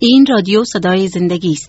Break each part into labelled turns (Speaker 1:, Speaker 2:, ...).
Speaker 1: این رادیو صدای زندگی است.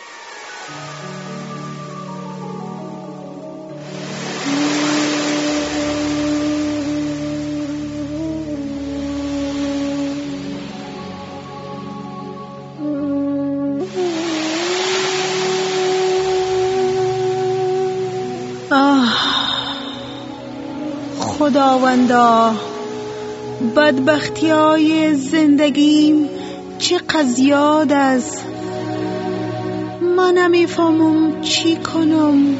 Speaker 2: خداوندا، بدبختی‌های زندگیم چقدر زیاد است. من نمیفهمم چی کنم.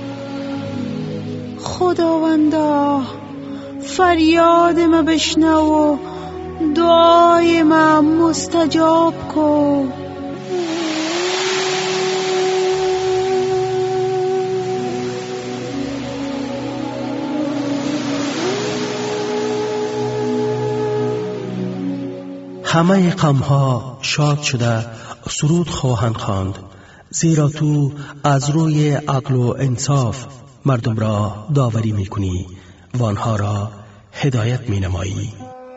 Speaker 2: خداوندا، فریاد ما بشنو و دعای ما مستجاب کن.
Speaker 3: همه قوم‌ها شاد شده سرود خواهند خواند، زیرا تو از روی عدل و انصاف مردم را داوری می‌کنی و آنها را هدایت می‌نمایی.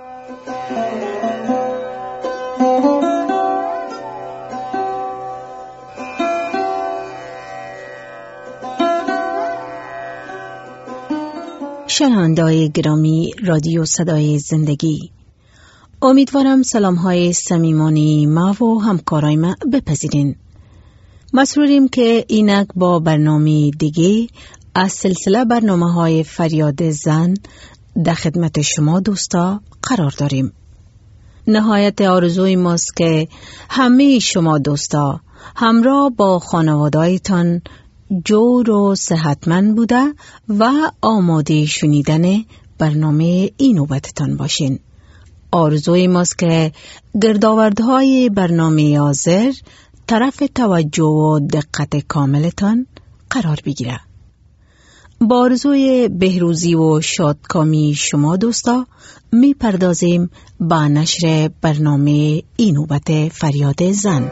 Speaker 1: شنونده‌های گرامی رادیو صدای زندگی، امیدوارم سلام‌های صمیمانه ما و همکارای ما بپذیرین. مسروریم که اینک با برنامه دیگه از سلسله برنامه‌های فریاد زن در خدمت شما دوستا قرار داریم. نهایت آرزوی ماست که همه شما دوستا همراه با خانواده‌هایتان جور و صحتمند بوده و آماده شنیدن برنامه این نوبتتان باشین. آرزوی ماست که گردآوردهای برنامه حاضر طرف توجه و دقت کاملتان قرار بگیره. با آرزوی بهروزی و شادکامی شما دوستا می پردازیم با نشر برنامه این نوبت فریاد زن.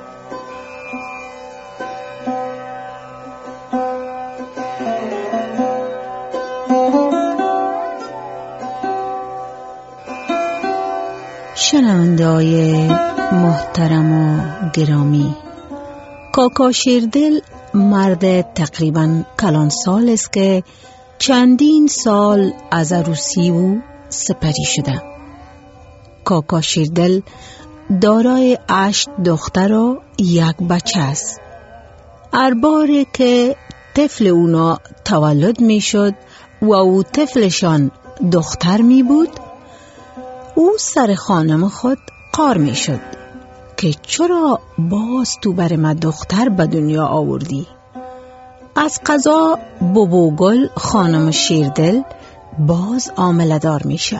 Speaker 1: شنونده‌های محترم و گرامی، کاکا شیردل مرد تقریباً کلان سال است که چندین سال از عروسی او سپری شده. کاکا شیردل دارای 8 دختر و 1 بچه است. هر باره که طفل اونا تولد می شد و او طفلشان دختر می بود، او سر خانم خود قار می شد که چرا باز تو بر ما دختر به دنیا آوردی؟ از قضا بوبوگل خانم شیردل باز عامله‌دار می شد.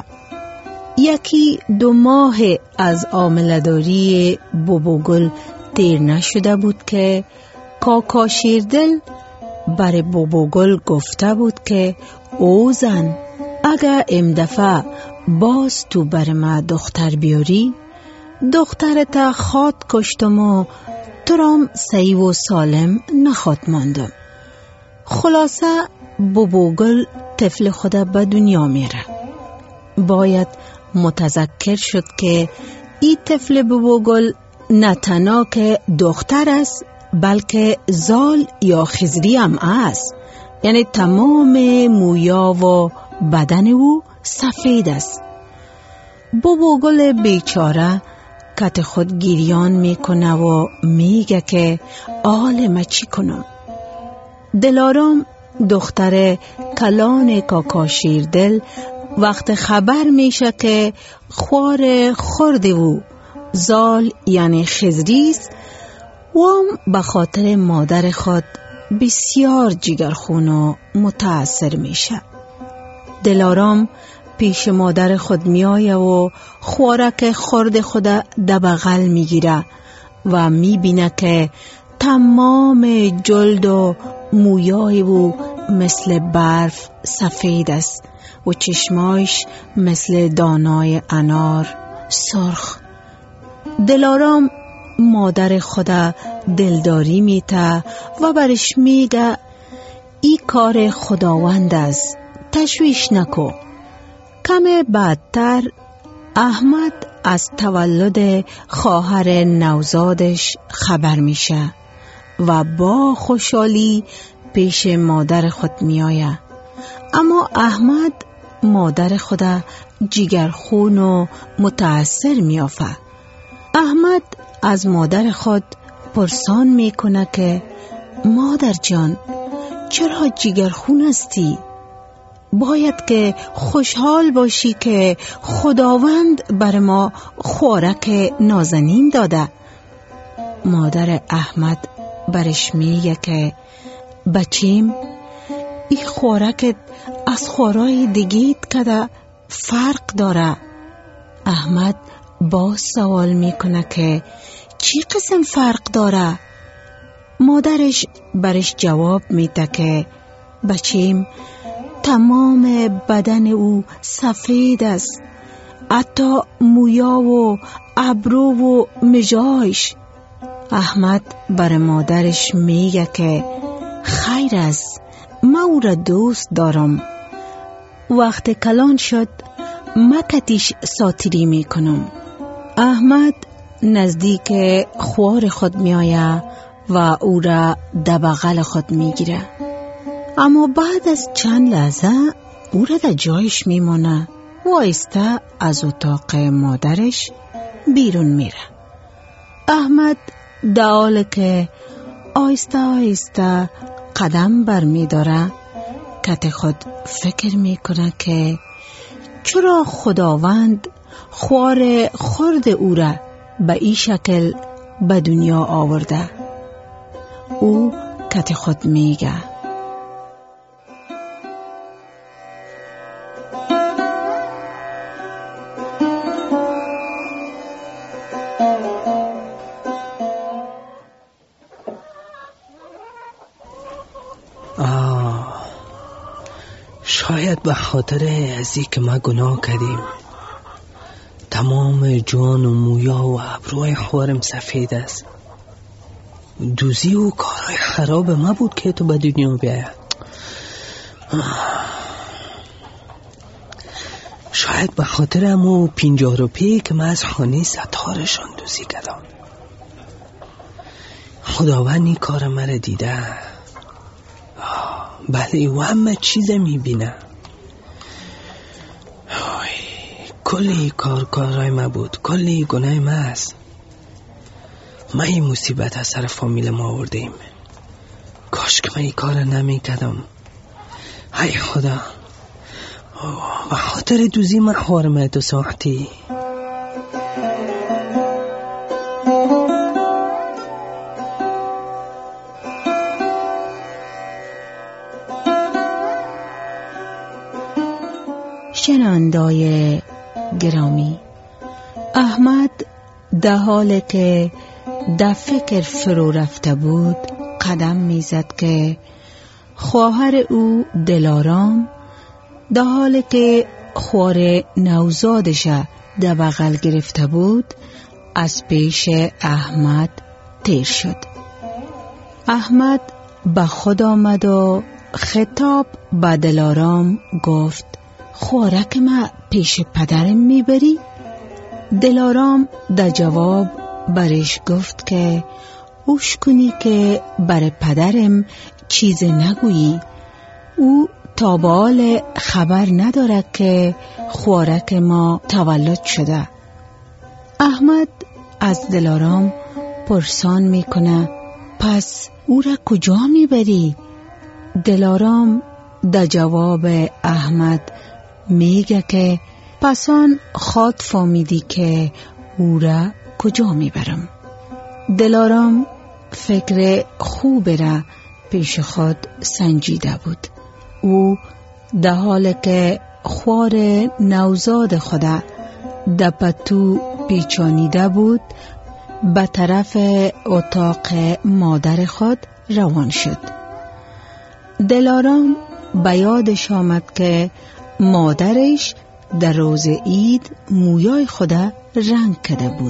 Speaker 1: 1-2 ماه از عامله‌داری بوبوگل دیر نشده بود که کاکا شیردل بر بوبوگل گفته بود که او زن، اگه امدفعه باز تو بر ما دختر بیاری، دخترت خود کشتم و ترام صحیح و سالم نخواد ماندم. خلاصه بوبوگل طفل خود به دنیا میره. باید متذکر شد که این طفل بوبوگل نه تنها که دختر است بلکه زال یا خضری هم است، یعنی تمام مویا و بدن او سفید است. بوبوگل بیچاره کت خود گریان میکنه و میگه که آل ما چی کنم. دلارام دختر کلان کاکا شیردل وقت خبر میشه که خوار خورده و زال یعنی خضریست و هم به خاطر مادر خود بسیار جگرخون و متاثر میشه. دلارام پیش مادر خود میآیه و خوارک خورد خود در بغل میگیره و میبینه که تمام جلد و مویای او مثل برف سفید است و چشمایش مثل دانای انار سرخ. دلارام مادر خود دلداری میته و برش میگه ای کار خداوند است، تشویش نکو. کم بعدتر احمد از تولد خواهر نوزادش خبر میشه و با خوشحالی پیش مادر خود میآید. اما احمد مادر خود جگرخون و متأثر میافه. احمد از مادر خود پرسان میکنه که مادر جان چرا جگرخون هستی؟ باید که خوشحال باشی که خداوند بر ما خوراک نازنین داده. مادر احمد برش میگه که بچیم این خوراکت از خوراک دیگیت کده فرق داره. احمد باز سوال میکنه که چی قسم فرق داره؟ مادرش برش جواب میده که بچیم تمام بدن او سفید است، حتی مویا و ابرو و مژایش. احمد بر مادرش میگه که خیر است، من او را دوست دارم. وقت کلان شد مکتیش ساتری میکنم. احمد نزدیک خوار خود میآید و او را در بغل خود میگیره. اما بعد از چند لحظه او را در جایش میمانه و آهسته از اتاق مادرش بیرون میره. احمد در حالی که آهسته آهسته قدم بر میداره کت خود فکر میکنه که چرا خداوند خوار خرد او را به این شکل به دنیا آورده. او کت خود میگه
Speaker 3: شاید به خاطر ازی که ما گناه کردیم تمام جان و مویا و ابروی خوارم سفید است. دوزی و کارهای خراب ما بود که تو به دنیا بیاید. شاید به خاطر همو 50 روپیه که ما از خانه ستارشان دوزی کردم. خداوند این کار مرا دیده. بله و همه چیز میبینه. کلی کارهای ما بود، کلی گناه ما است. ما این مصیبت از سر فامیل ما آوردیم. کاش که من این کار نمی کردم. ای خدا، به خاطر دوزی من خوارم تو ساعتی.
Speaker 1: شنوندای گرامی، احمد در حالی که در فکر فرو رفته بود قدم میزد که خواهر او دلارام در حالی که خوار نوزادش در بغل گرفته بود از پیش احمد تیر شد. احمد به خود آمد و خطاب به دلارام گفت خوراک ما پیش پدرم میبری؟ دلارام در جواب برش گفت که اوش کنی که بر پدرم چیز نگویی. او تا به حال خبر نداره که خوراک ما تولد شده. احمد از دلارام پرسان میکنه پس او را کجا میبری؟ دلارام در جواب احمد میگه که پسان خود فهمیدی که او را کجا میبرم. دلارام فکر خوب را پیش خود سنجیده بود. او در حالی که خوار نوزاد خود در پتو پیچانیده بود به طرف اتاق مادر خود روان شد. دلارام به یادش آمد که مادرش در روز عید مویای خود رنگ کرده بود.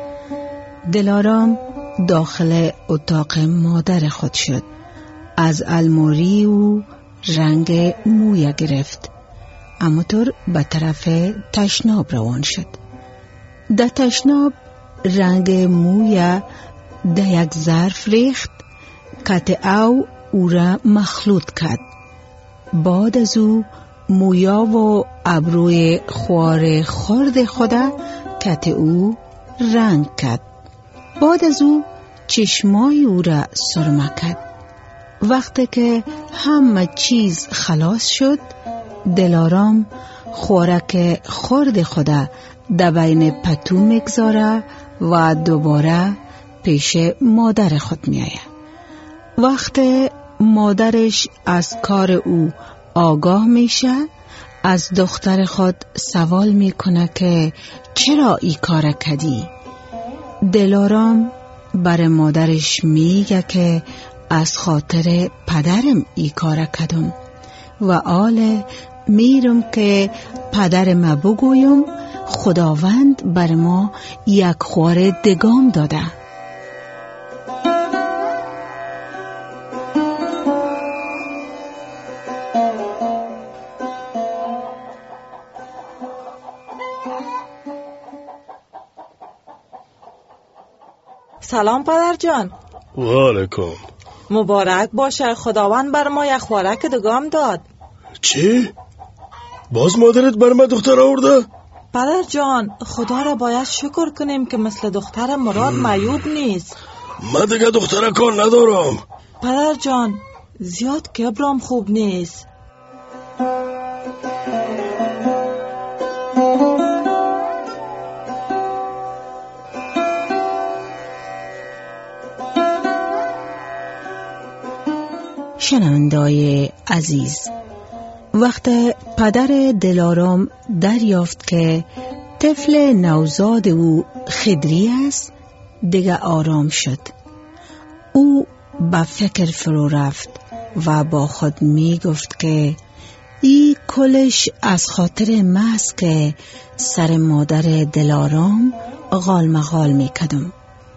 Speaker 1: دلارام داخل اتاق مادر خود شد. از الماری او رنگ موی گرفت. همونطور به طرف تشناب روان شد. ده تشناب رنگ موی ده یک ظرف ریخت، کت او را مخلوط کرد. بعد از او مویا و ابروی خوار خرد خدا کت او رنگ کرد. بعد از او چشمای او را سرمه کرد. وقتی که همه چیز خلاص شد، دلارام خوراک خرد خدا در بین پتو میگذاره و دوباره پیش مادر خود میآید. وقتی مادرش از کار او آگاه میشه، از دختر خود سوال میکنه که چرا ای کار کردی؟ دلارام بر مادرش میگه که از خاطر پدرم ای کار کردم و آل میرم که پدرم بگویم خداوند بر ما یک خوار دگام داده.
Speaker 4: سلام پدر جان.
Speaker 5: و علیکم.
Speaker 4: مبارک باشه، خداوند بر ما یک خوراک دگام داد.
Speaker 5: چی؟ باز مادرت بر ما دختر آورده؟
Speaker 4: پدر جان، خدا را باید شکر کنیم که مثل دختر مراد معیوب نیست.
Speaker 5: من دیگه دختر کار ندارم.
Speaker 4: پدر جان، زیاد کبرام خوب نیست.
Speaker 1: شنوندای عزیز، وقت پدر دلارام دریافت که طفل نوزاد او خدری است، دیگه آرام شد. او به فکر فرو رفت و با خود می گفت که ای کلش از خاطر محض که سر مادر دلارام غال مغال می کدم.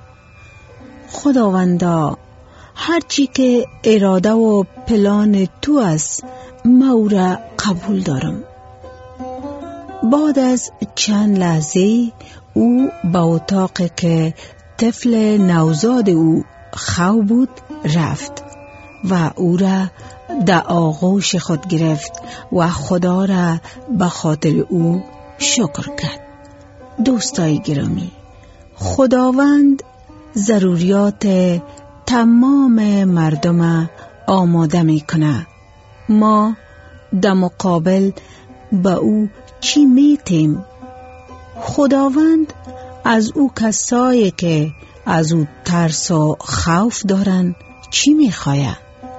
Speaker 1: خداوندا، هرچی که اراده و پلان تو است مورا قبول دارم. بعد از چند لحظه او به اتاق که طفل نوزاد او خو بود رفت و او را در آغوش خود گرفت و خدا را به خاطر او شکر کرد. دوستای گرامی، خداوند ضروریات تمام مردم آماده میکنه. ما در مقابل به او چی میتیم؟ خداوند از او کسایی که از او ترس و خوف دارن چی میخواه؟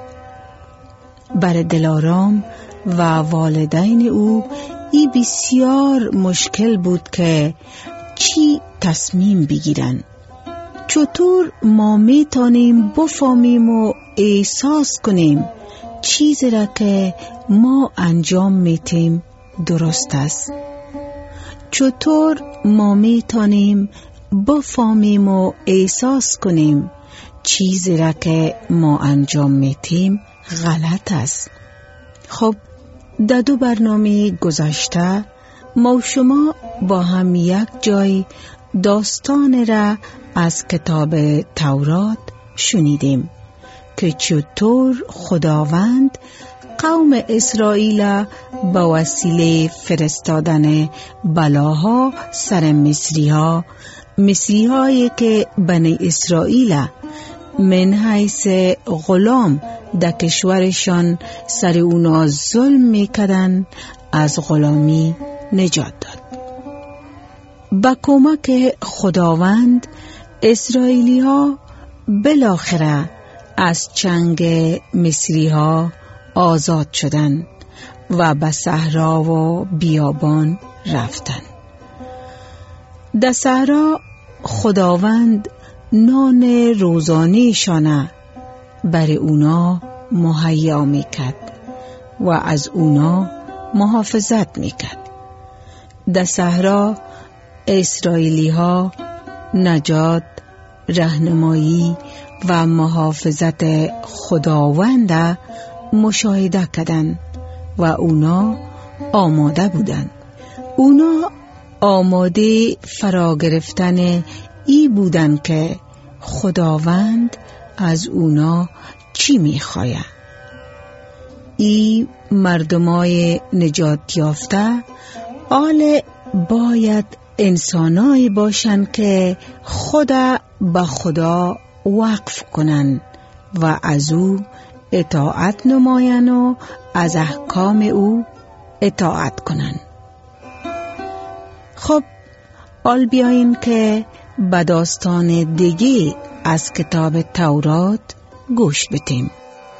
Speaker 1: بر دلارام و والدین او ای بسیار مشکل بود که چی تصمیم بگیرن. چطور ما میتونیم بفهمیم و احساس کنیم چیزی را که ما انجام میتیم درست است؟ چطور ما میتونیم بفهمیم و احساس کنیم چیزی را که ما انجام میتیم غلط است؟ خب، در 2 برنامه گذشته ما شما با هم یک جای داستان را از کتاب تورات شنیدیم که چطور خداوند قوم اسرائیل به وسیله فرستادن بلاها سر مصری‌هایی که بنی اسرائیل من حیث غلام در کشورشان سر اونا ظلم میکردن از غلامی نجات داد. با کمک خداوند اسرائیلی ها بالاخره از چنگ مصری ها آزاد شدند و به صحرا و بیابان رفتند. در صحرا خداوند نان روزانیشان بر اونا مهیا میکرد و از اونا محافظت میکرد. در صحرا اسرائیلی ها نجات، راهنمایی و محافظت خداوند مشاهده کردند و اونا آماده بودند. اونا آماده فرا گرفتن ای بودن که خداوند از اونا چی میخواید. ای مردمای نجات یافته آل باید انسانایی باشن که خدا به خدا وقف کنن و از او اطاعت نماین و از احکام او اطاعت کنن. خب آل بیاین که به داستان دیگه از کتاب تورات گوش بدیم.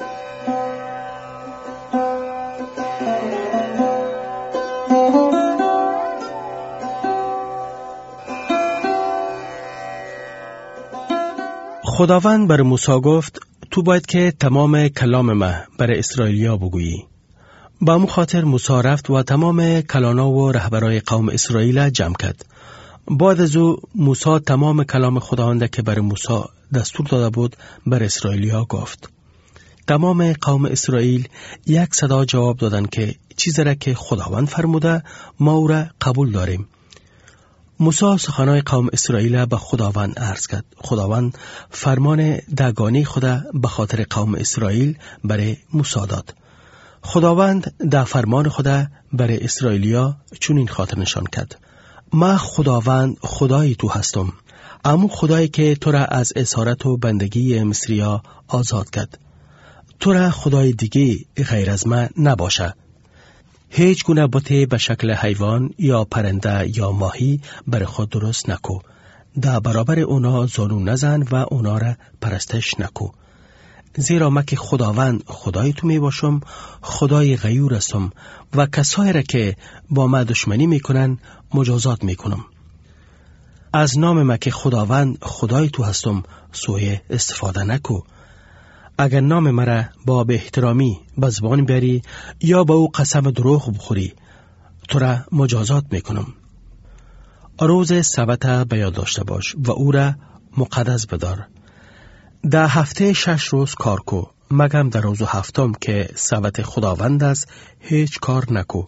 Speaker 3: خداوند بر موسی گفت تو باید که تمام کلام ما بر اسرائیلیا بگویی. با همون خاطر موسی رفت و تمام کلانا و رهبرای قوم اسرائیل جمع کرد. بعد از او موسی تمام کلام خداوند که بر موسی دستور داده بود بر اسرائیلیا گفت. تمام قوم اسرائیل یک صدا جواب دادن که چیزی را که خداوند فرموده ما او را قبول داریم. موسی سخنهای قوم اسرائیل به خداوند عرض کرد. خداوند فرمان دگانی خدا به خاطر قوم اسرائیل برای موسی داد. خداوند در فرمان خدا برای اسرائیلیا چنین خاطر نشان کرد: ما خداوند خدای تو هستم، امو خدایی که تو را از اسارت و بندگی مصریا آزاد کرد. تو را خدای دیگه غیر از من نباشه. هیچ گونه بتی به شکل حیوان یا پرنده یا ماهی بر خود درست نکو. در برابر اونا زانو نزن و اونا را پرستش نکو. زیرا من که خداوند خدای تو می باشم، خدای غیور هستم و کسایی را که با من دشمنی میکنن مجازات میکنم. از نام من که خداوند خدای تو هستم سوء استفاده نکو. اگر نام مرا با به احترامی به زبان بری یا با او قسم دروغ بخوری، تو را مجازات میکنم. روز سبت به یاد داشته باش و او را مقدس بدار. در هفته 6 روز کار کو، مگم در روز هفتم که سبت خداوند است هیچ کار نکو.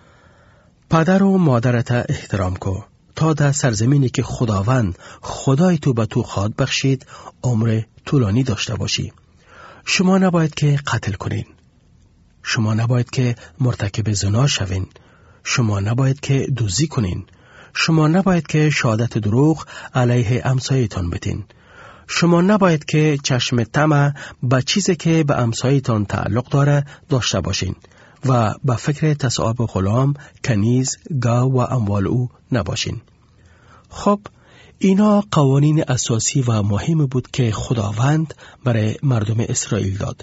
Speaker 3: پدر و مادرت احترام کو تا در سرزمینی که خداوند خدای تو به تو خواهد بخشید عمر طولانی داشته باشی. شما نباید که قتل کنین. شما نباید که مرتکب زنا شوین. شما نباید که دزدی کنین. شما نباید که شهادت دروغ علیه همسایتان بدین. شما نباید که چشم طمع به چیزی که به همسایتان تعلق داره داشته باشین و به فکر تصاحب غلام، کنیز، گاو و اموال او نباشین. خب اینا قوانین اساسی و مهم بود که خداوند برای مردم اسرائیل داد.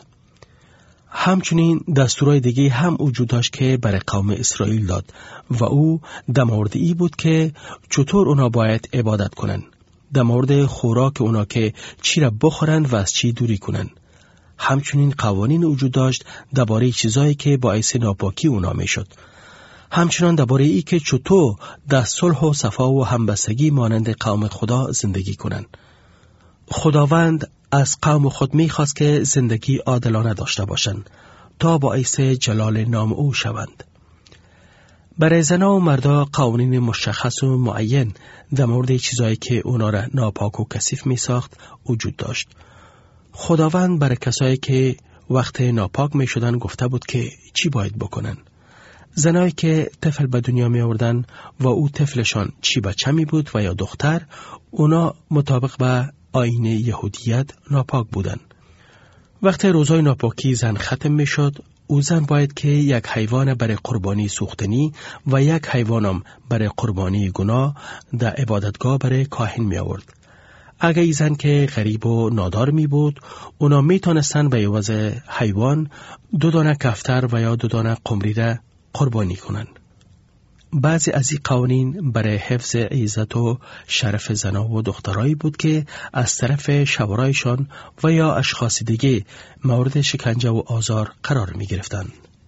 Speaker 3: همچنین دستورای دیگه هم وجود داشت که برای قوم اسرائیل داد و او در مورد ای بود که چطور اونا باید عبادت کنن. در مورد خوراک اونا که چی را بخورن و از چی دوری کنن. همچنین قوانین وجود داشت درباره چیزایی که باعث ناپاکی اونا میشد. همچنان درباره ای که چطور در صلح و صفا و همبستگی مانند قوم خدا زندگی کنند. خداوند از قوم خود میخواست که زندگی عادلانه داشته باشند تا باعث جلال نام او شوند. برای زنها و مردا قوانین مشخص و معین در مورد چیزایی که اونا را ناپاک و کثیف می ساخت وجود داشت. خداوند برای کسایی که وقت ناپاک می شدن گفته بود که چی باید بکنن. زنایی که طفل به دنیا می آوردن و او طفلشان چی بچه می بود و یا دختر، اونا مطابق به آیین یهودیت ناپاک بودن. وقتی روزای ناپاکی زن ختم می شد، او زن باید که یک حیوان برای قربانی سوختنی و یک حیوانم برای قربانی گناه در عبادتگاه برای کاهن می آورد. اگر ای زن که غریب و نادار می بود، اونا می تانستن به عوض حیوان 2 دانه کفتر و یا 2 دانه قمری را قربانی کنند. بعضی از این قوانین برای حفظ عزت و شرف زنها و دخترایی بود که از طرف شوهرایشان و یا اشخاص دیگه مورد شکنجه و آزار قرار می گرفتند.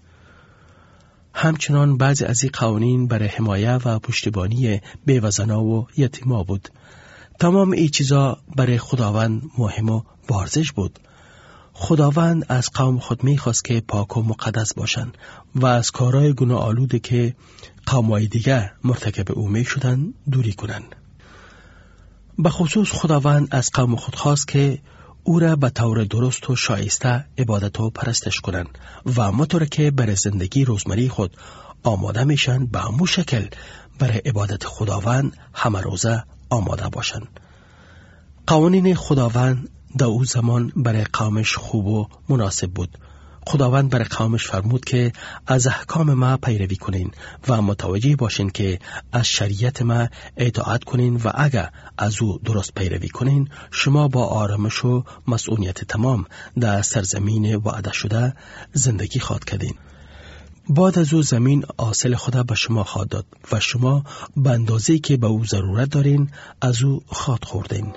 Speaker 3: همچنان بعضی از این قوانین برای حمایه و پشتیبانی بیوه زنها و یتیما بود. تمام این چیزا برای خداوند مهم و بارزش بود. خداوند از قوم خود می‌خواست که پاک و مقدس باشند و از کارهای گناه آلوده که قوم‌های دیگر مرتکب او می‌شدند دوری کنند. به خصوص خداوند از قوم خود خواست که او را به طور درست و شایسته عبادت و پرستش کنند و همانطور که برای زندگی روزمره خود آماده میشن به همون شکل برای عبادت خداوند همه روزه آماده باشند. قوانین خداوند در او زمان برای قومش خوب و مناسب بود. خداوند برای قومش فرمود که از احکام ما پیروی کنین و متوجه باشین که از شریعت ما اطاعت کنین و اگر از او درست پیروی کنین شما با آرامش و مسئولیت تمام در سرزمین وعده شده زندگی خواهد کردین. بعد از او زمین حاصل خدا به شما خواهد داد و شما به اندازه‌ای که به او ضرورت دارین از او خواهد خوردین.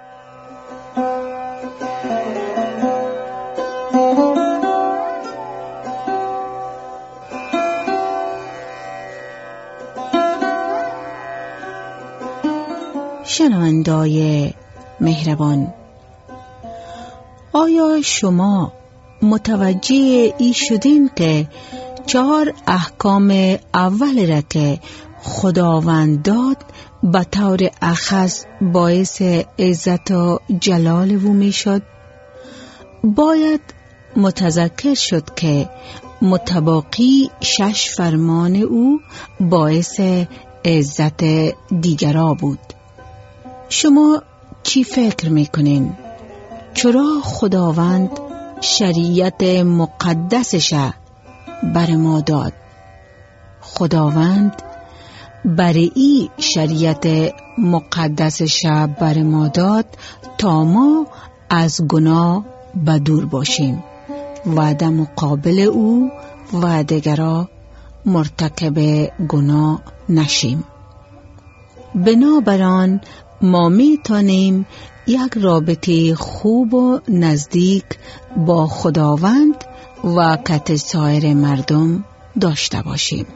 Speaker 1: شنوندای مهربان، آیا شما متوجه ای شدین که 4 احکام اول را که خداوند داد به طور اخص باعث عزت و جلال او می شد؟ باید متذکر شد که متباقی 6 فرمان او باعث عزت دیگرا بود. شما چی فکر میکنین؟ چرا خداوند شریعت مقدسش بر ما داد؟ خداوند برای این شریعت مقدسش بر ما داد تا ما از گناه بدور باشیم و در مقابل او و دیگران مرتکب گناه نشیم. بنابراین ما می توانیم یک رابطه خوب و نزدیک با خداوند و کت سایر مردم داشته باشیم.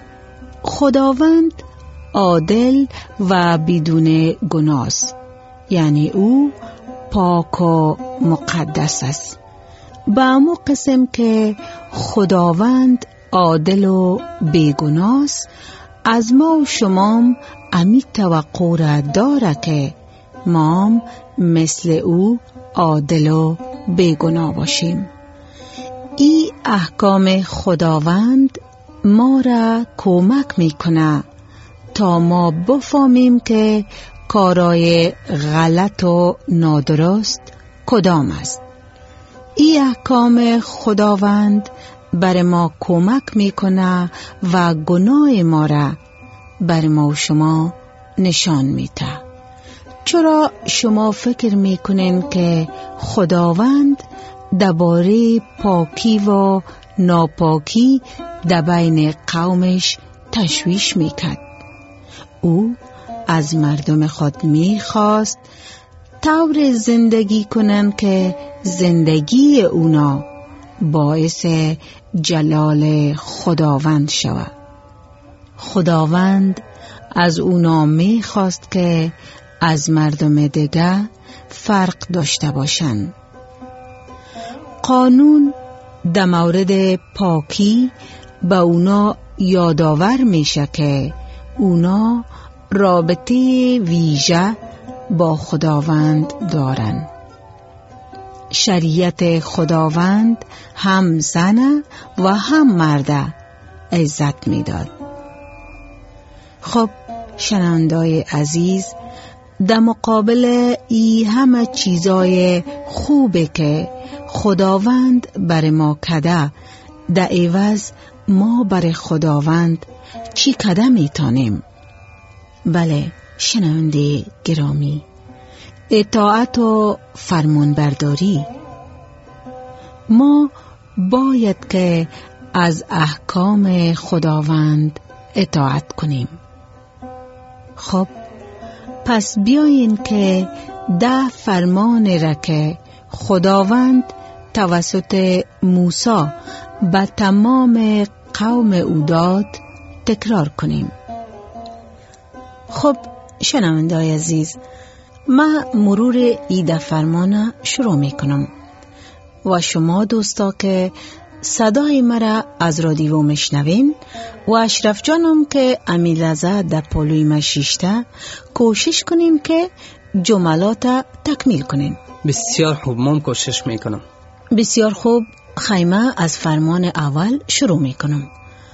Speaker 1: خداوند عادل و بدون گناه است، یعنی او پاک و مقدس است. به همون قسم که خداوند عادل و بیگناه است، از ما و شما امی توقع را داره که ما مثل او عادل و بیگناه باشیم. این احکام خداوند ما را کمک میکنه تا ما بفهمیم که کارهای غلط و نادرست کدام است. این احکام خداوند بر ما کمک میکنه و گناه ما را بر ما و شما نشان میده. چرا شما فکر میکنین که خداوند درباره پاکی و ناپاکی در بین قومش تشویش میکرد؟ او از مردم خود میخواست طور زندگی کنن که زندگی اونا باعث جلال خداوند شود. خداوند از اونا میخواست که از مردم دیگر فرق داشته باشند. قانون در مورد پاکی به اونا یادآور میشه که اونا رابطه ویژه با خداوند دارن. شریعت خداوند هم زن و هم مرد عزت میداد. خب شنوندای عزیز، در مقابل ای همه چیزای خوبه که خداوند بر ما کده، در عوض ما بر خداوند چی کده میتونیم؟ بله شنونده گرامی، اطاعت و فرمانبرداری. ما باید که از احکام خداوند اطاعت کنیم. خب پس بیاین که 10 فرمان را که خداوند توسط موسی به تمام قوم او داد تکرار کنیم. خب شنونده‌های عزیز، ما مرور این 10 فرمان شروع می کنم. و شما دوستا که صدای مرا از رادیو میشنوین و اشرف جانم که امیلزه در پلوی مشیشته کوشش کنیم که جملات تکمیل کنیم.
Speaker 3: بسیار خوب، من کوشش میکنم.
Speaker 1: بسیار خوب. خیمه از فرمان اول شروع میکنم.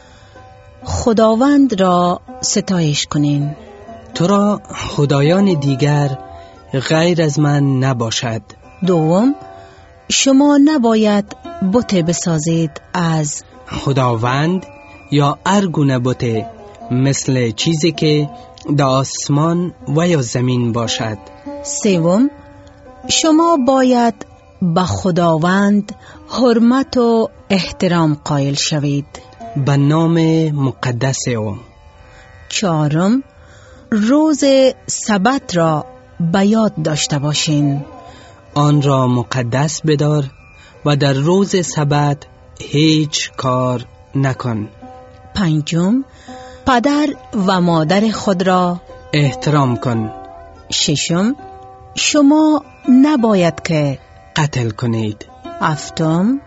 Speaker 1: خداوند را ستایش کنین.
Speaker 3: تو را خدایان دیگر غیر از من نباشد.
Speaker 1: دوم، شما نباید بت بسازید از
Speaker 3: خداوند یا هر گونه بت، مثل چیزی که در آسمان و یا زمین باشد.
Speaker 1: سوم، شما باید به خداوند حرمت و احترام قائل شوید
Speaker 3: به نام مقدس او.
Speaker 1: چهارم، روز سبت را به یاد داشته باشین.
Speaker 3: آن را مقدس بدار و در روز سبت هیچ کار نکن.
Speaker 1: پنجم، پدر و مادر خود را
Speaker 3: احترام کن.
Speaker 1: ششم، شما نباید که
Speaker 3: قتل کنید.
Speaker 1: هفتم،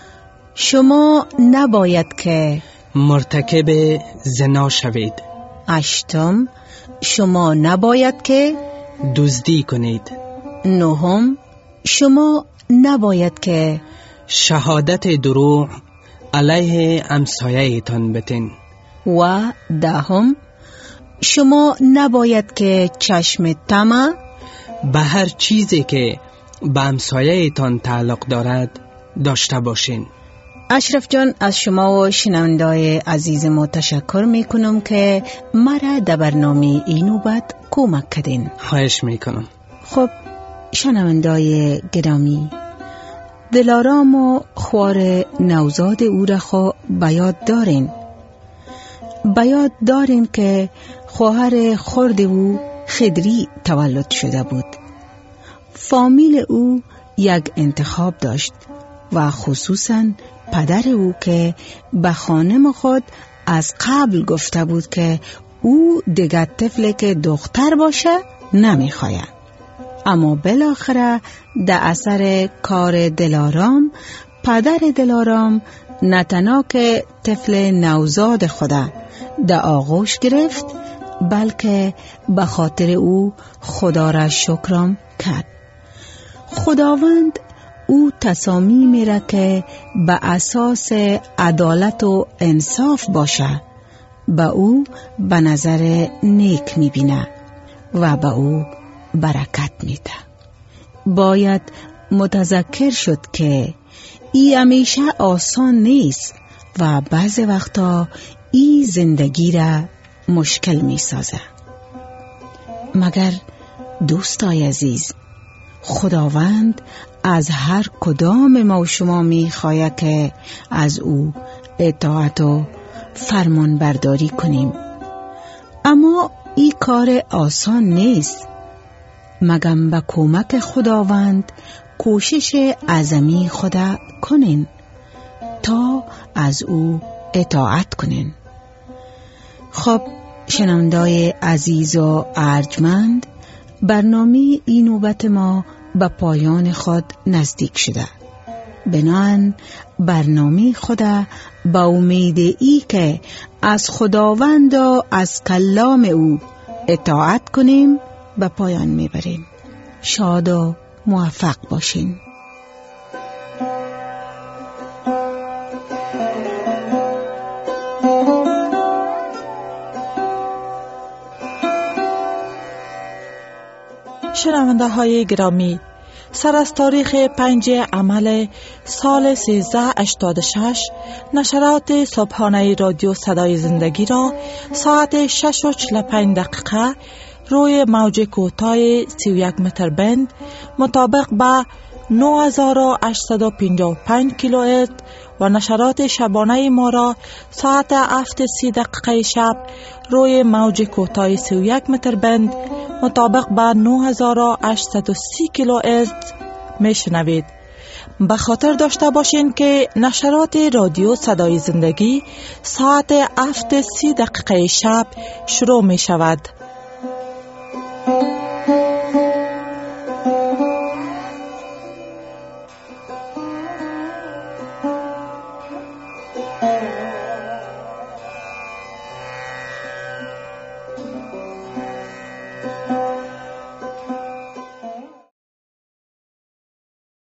Speaker 1: شما نباید که
Speaker 3: مرتکب زنا شوید.
Speaker 1: هشتم، شما نباید که
Speaker 3: دزدی کنید.
Speaker 1: نهم، شما نباید که
Speaker 3: شهادت دروغ علیه همسایه‌تان بتین.
Speaker 1: و دهم، شما نباید که چشم طمع
Speaker 3: به هر چیزی که به همسایه‌تان تعلق دارد داشته باشین.
Speaker 1: اشرف جان، از شما و شنونده‌های عزیز ما تشکر میکنم که مرا در برنامه این نوبت کمک کردین.
Speaker 3: خواهش میکنم.
Speaker 1: خب شنونده‌های گرامی، دلارام و خوار نوزاد او را خو به یاد دارین. به یاد دارین که خواهر خرد او خدری تولد شده بود. فامیل او یک انتخاب داشت و خصوصاً پدر او که به خانم خود از قبل گفته بود که او دیگر طفل که دختر باشه نمیخواید. اما بالاخره در اثر کار دلارام، پدر دلارام نه تنها که طفل نوزاد خدا در آغوش گرفت، بلکه به خاطر او خدا را شکرم کرد. خداوند او تصامیم میره که به اساس عدالت و انصاف باشه، به او به نظر نیک میبینه و به او برکت میده. باید متذکر شد که ای همیشه آسان نیست و بعض وقتا ای زندگی را مشکل میسازه. مگر دوستای عزیز، خداوند از هر کدام ما و شما میخواهد که از او اطاعت و فرمان برداری کنیم. اما این کار آسان نیست. مگم به کمک خداوند کوشش عظیمی خدا کنین تا از او اطاعت کنین. خب شنوندای عزیز و ارجمند، برنامه این نوبت ما به پایان خود نزدیک شده. بنابراین برنامه خدا با امید ای که از خداوند و از کلام او اطاعت کنیم به پایان میبریم. شاد و موفق باشین.
Speaker 4: شنونده های گرامی، سر از تاریخ 5 عمل سال 1386 نشرات صبحانه رادیو صدای زندگی را ساعت 6:45 روی موج کوتاه 31 متر بند مطابق با 9855 کیلوهرتز و نشرات شبانه ما را ساعت 7:30 شب روی موج کوتاه 31 متر بند مطابق با 9830 کیلوهرتز میشنوید. به خاطر داشته باشین که نشرات رادیو صدای زندگی ساعت 7:30 شب شروع می شود.